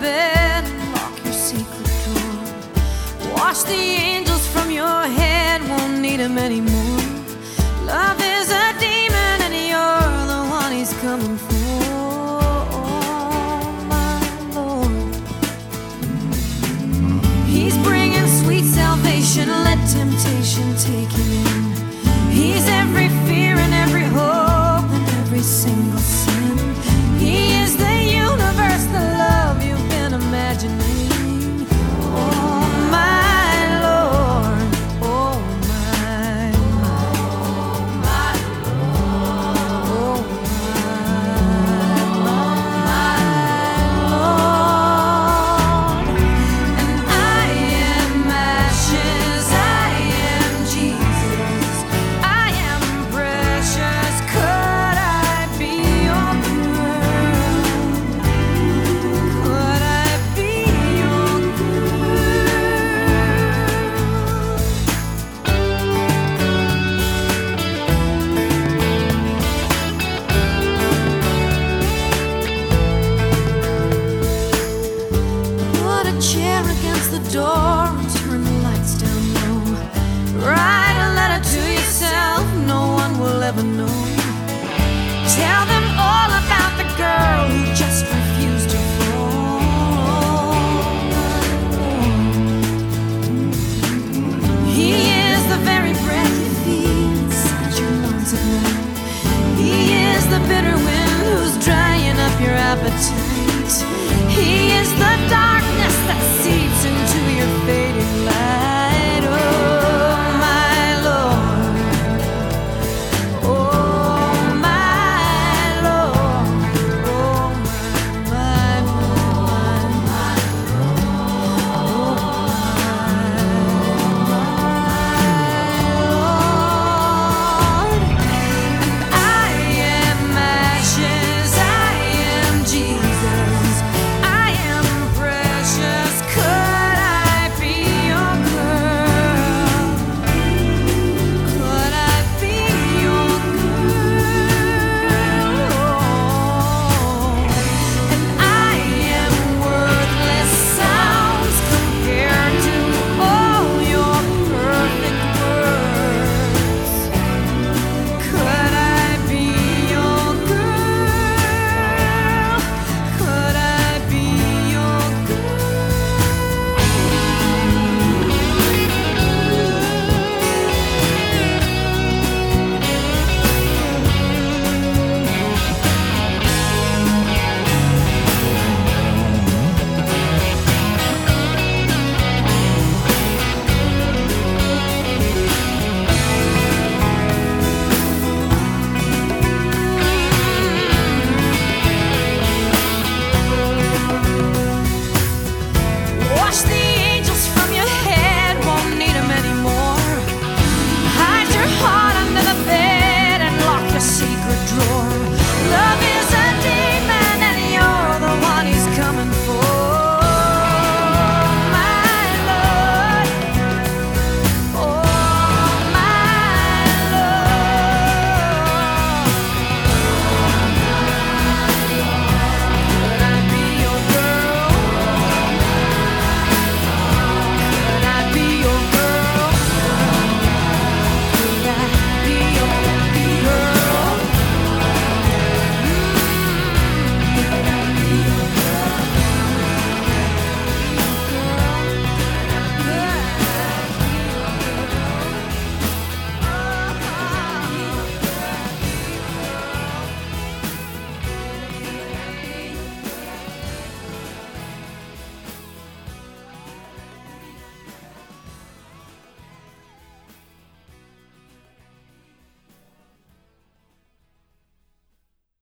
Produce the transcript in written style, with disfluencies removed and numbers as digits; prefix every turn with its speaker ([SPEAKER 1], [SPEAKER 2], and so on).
[SPEAKER 1] bed and lock your secret door. Wash the angels from your head, won't need them anymore. Love is a demon and you're the one he's coming for, my Lord. He's bringing sweet salvation, let temptation take him in. He's every fear and every hope and every single sin. He is the universe, the love you've been imagining. Oh, my Lord, oh, my Lord, my Lord, oh, my Lord. And I am ashes, I am Jesus, I am precious. Could I be your girl? Could I be your Put a chair against the door and turn the lights down low. Write a letter to yourself, no one will ever know. Tell them all about the girl who just refused to fall. He is the very breath you feel inside your lungs at night. He is the bitter wind who's drying up your appetite.